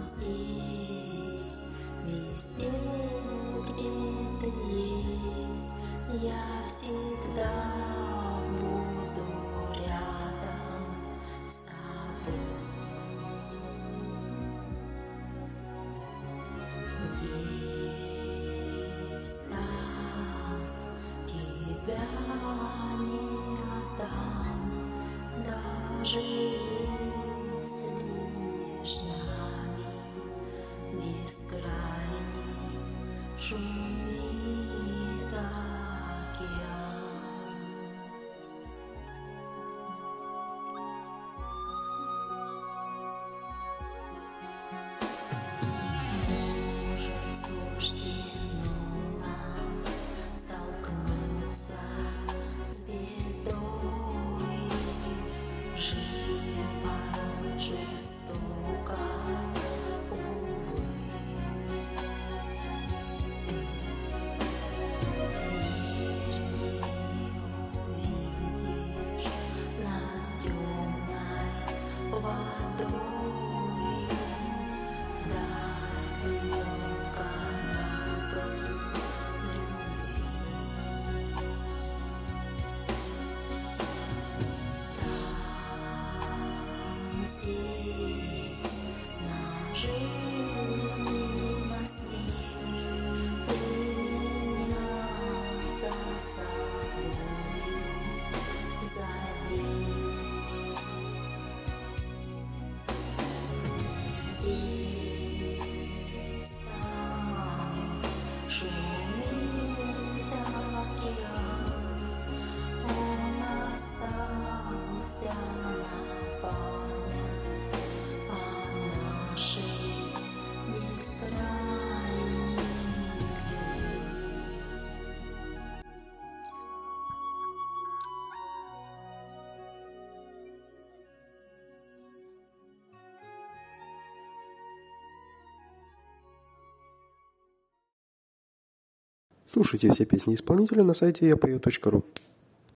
здесь, везде, где ты есть, я всегда буду рядом с тобой. Здесь, там, тебя не отдам, даже если между нами бескрайний шумит океан. Может, суждено нам столкнуться с бедой, жизнь порой жестока, увы. Верь мне, увидишь над темной водой вдаль плывет корабль любви. Там, здесь, на жизнь и на смерть ты меня за собою зови. Здесь, там шумит океан, он остался на память о нашей бескрайней любви. Слушайте все песни исполнителя на сайте yapою.ru.